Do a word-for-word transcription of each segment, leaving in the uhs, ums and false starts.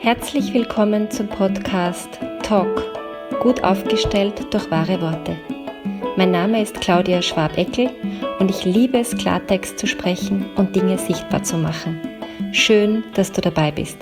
Herzlich willkommen zum Podcast Talk, gut aufgestellt durch wahre Worte. Mein Name ist Claudia Schwab-Eckel und ich liebe es, Klartext zu sprechen und Dinge sichtbar zu machen. Schön, dass du dabei bist.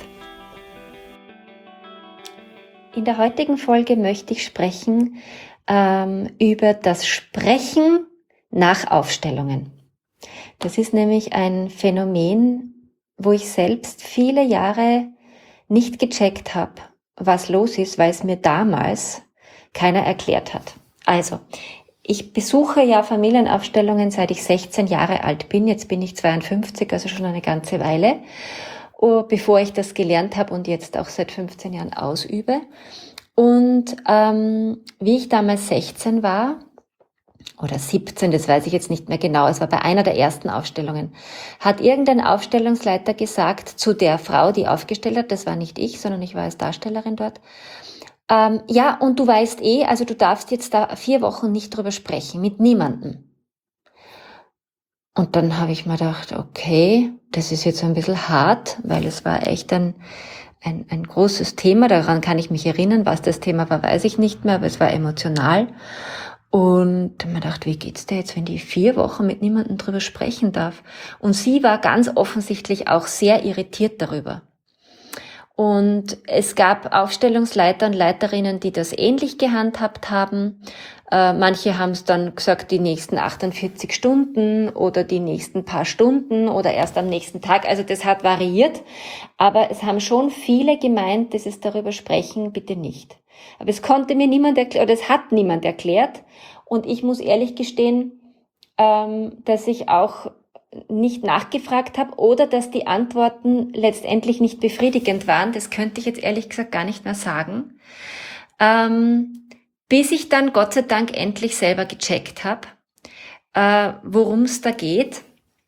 In der heutigen Folge möchte ich sprechen ähm, über das Sprechen nach Aufstellungen. Das ist nämlich ein Phänomen, wo ich selbst viele Jahre nicht gecheckt habe, was los ist, weil es mir damals keiner erklärt hat. Also, ich besuche ja Familienaufstellungen, seit ich sechzehn Jahre alt bin. Jetzt bin ich zweiundfünfzig, also schon eine ganze Weile, bevor ich das gelernt habe und jetzt auch seit fünfzehn Jahren ausübe. Und ähm, wie ich damals sechzehn war, oder siebzehn, das weiß ich jetzt nicht mehr genau, es war bei einer der ersten Aufstellungen, hat irgendein Aufstellungsleiter gesagt zu der Frau, die aufgestellt hat, das war nicht ich, sondern ich war als Darstellerin dort, ähm, ja, und du weißt eh, also du darfst jetzt da vier Wochen nicht drüber sprechen, mit niemandem. Und dann habe ich mir gedacht, okay, das ist jetzt ein bisschen hart, weil es war echt ein, ein, ein großes Thema, daran kann ich mich erinnern, was das Thema war, weiß ich nicht mehr, aber es war emotional. Und man dachte, wie geht's dir jetzt, wenn die vier Wochen mit niemandem drüber sprechen darf? Und sie war ganz offensichtlich auch sehr irritiert darüber. Und es gab Aufstellungsleiter und Leiterinnen, die das ähnlich gehandhabt haben. Äh, manche haben es dann gesagt, die nächsten achtundvierzig Stunden oder die nächsten paar Stunden oder erst am nächsten Tag. Also das hat variiert. Aber es haben schon viele gemeint, dass es darüber sprechen bitte nicht. Aber es konnte mir niemand erklären, oder es hat niemand erklärt. Und ich muss ehrlich gestehen, ähm, dass ich auch nicht nachgefragt habe oder dass die Antworten letztendlich nicht befriedigend waren. Das könnte ich jetzt ehrlich gesagt gar nicht mehr sagen. Ähm, bis ich dann Gott sei Dank endlich selber gecheckt habe, äh, worum es da geht.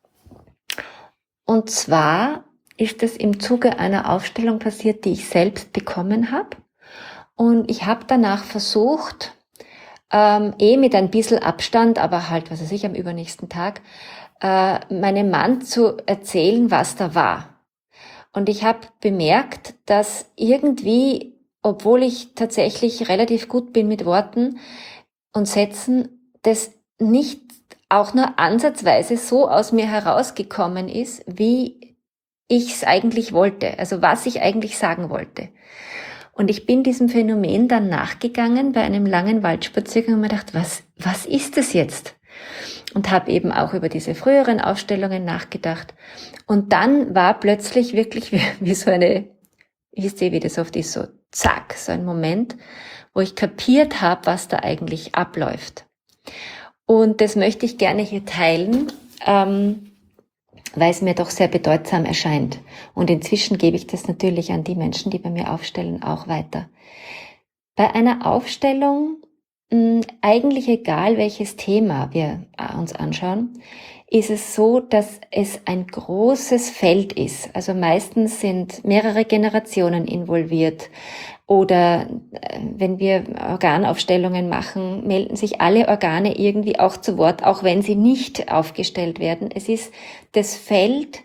Und zwar ist es im Zuge einer Aufstellung passiert, die ich selbst bekommen habe. Und ich habe danach versucht, ähm, eh mit ein bisschen Abstand, aber halt, was weiß ich, am übernächsten Tag, äh, meinem Mann zu erzählen, was da war. Und ich habe bemerkt, dass irgendwie, obwohl ich tatsächlich relativ gut bin mit Worten und Sätzen, das nicht auch nur ansatzweise so aus mir herausgekommen ist, wie ich es eigentlich wollte, also was ich eigentlich sagen wollte. Und ich bin diesem Phänomen dann nachgegangen bei einem langen Waldspaziergang und mir gedacht, was, was ist das jetzt? Und habe eben auch über diese früheren Aufstellungen nachgedacht. Und dann war plötzlich wirklich wie, wie so eine, wisst ihr, wie das oft ist, so zack, so ein Moment, wo ich kapiert habe, was da eigentlich abläuft. Und das möchte ich gerne hier teilen, ähm, weil es mir doch sehr bedeutsam erscheint. Und inzwischen gebe ich das natürlich an die Menschen, die bei mir aufstellen, auch weiter. Bei einer Aufstellung, mh, eigentlich egal welches Thema wir uns anschauen, ist es so, dass es ein großes Feld ist. Also meistens sind mehrere Generationen involviert. Oder äh, wenn wir Organaufstellungen machen, melden sich alle Organe irgendwie auch zu Wort, auch wenn sie nicht aufgestellt werden. Es ist das Feld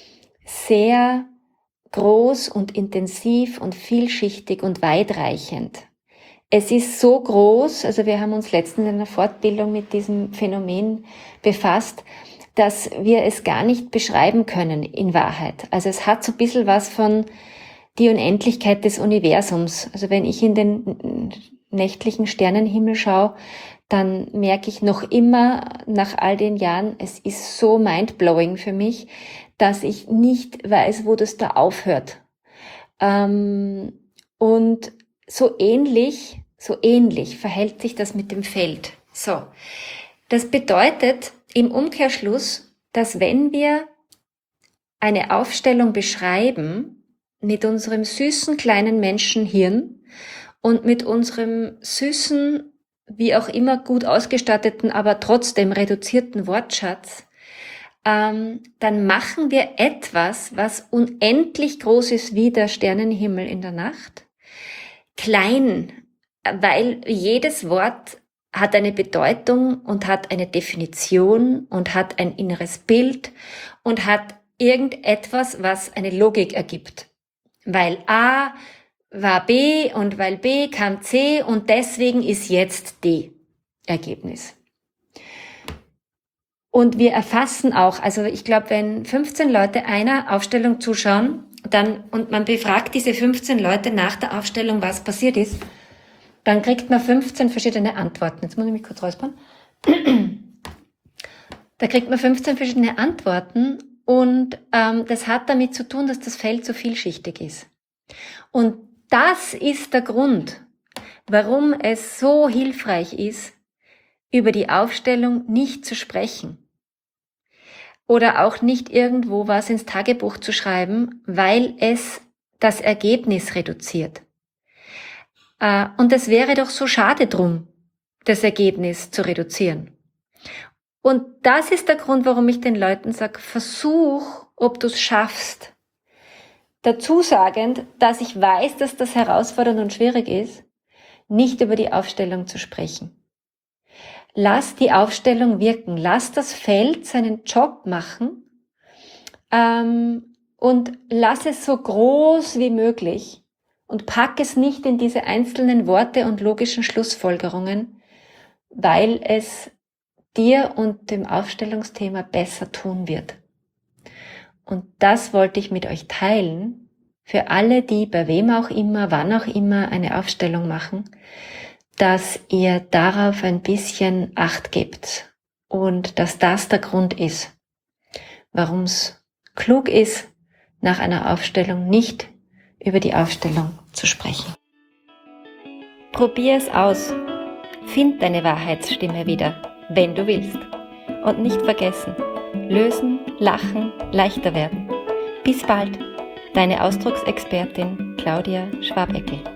sehr groß und intensiv und vielschichtig und weitreichend. Es ist so groß, also wir haben uns letztens in einer Fortbildung mit diesem Phänomen befasst, dass wir es gar nicht beschreiben können in Wahrheit. Also es hat so ein bisschen was von die Unendlichkeit des Universums. Also wenn ich in den nächtlichen Sternenhimmel schaue, dann merke ich noch immer nach all den Jahren, es ist so mindblowing für mich, dass ich nicht weiß, wo das da aufhört. Ähm, und so ähnlich, so ähnlich verhält sich das mit dem Feld. So. Das bedeutet im Umkehrschluss, dass wenn wir eine Aufstellung beschreiben, mit unserem süßen kleinen Menschenhirn und mit unserem süßen, wie auch immer gut ausgestatteten, aber trotzdem reduzierten Wortschatz, ähm, dann machen wir etwas, was unendlich groß ist wie der Sternenhimmel in der Nacht, klein, weil jedes Wort hat eine Bedeutung und hat eine Definition und hat ein inneres Bild und hat irgendetwas, was eine Logik ergibt. weil A war B und weil B kam C und deswegen ist jetzt D Ergebnis. Und wir erfassen auch, also ich glaube, wenn fünfzehn Leute einer Aufstellung zuschauen, dann, und man befragt diese fünfzehn Leute nach der Aufstellung, was passiert ist, dann kriegt man fünfzehn verschiedene Antworten. Jetzt muss ich mich kurz räuspern. Da kriegt man fünfzehn verschiedene Antworten und ähm, das hat damit zu tun, dass das Feld so vielschichtig ist. Und das ist der Grund, warum es so hilfreich ist, über die Aufstellung nicht zu sprechen. Oder auch nicht irgendwo was ins Tagebuch zu schreiben, weil es das Ergebnis reduziert. Und es wäre doch so schade drum, das Ergebnis zu reduzieren. Und das ist der Grund, warum ich den Leuten sage, versuch, ob du es schaffst. Dazu sagend, dass ich weiß, dass das herausfordernd und schwierig ist, nicht über die Aufstellung zu sprechen. Lass die Aufstellung wirken, lass das Feld seinen Job machen ähm, und lass es so groß wie möglich und pack es nicht in diese einzelnen Worte und logischen Schlussfolgerungen, weil es dir und dem Aufstellungsthema besser tun wird. Und das wollte ich mit euch teilen, für alle, die bei wem auch immer, wann auch immer eine Aufstellung machen, dass ihr darauf ein bisschen Acht gebt und dass das der Grund ist, warum es klug ist, nach einer Aufstellung nicht über die Aufstellung zu sprechen. Probier es aus. Find deine Wahrheitsstimme wieder, wenn du willst. Und nicht vergessen, lösen, lachen, leichter werden. Bis bald, deine Ausdrucksexpertin Claudia Schwabeckel.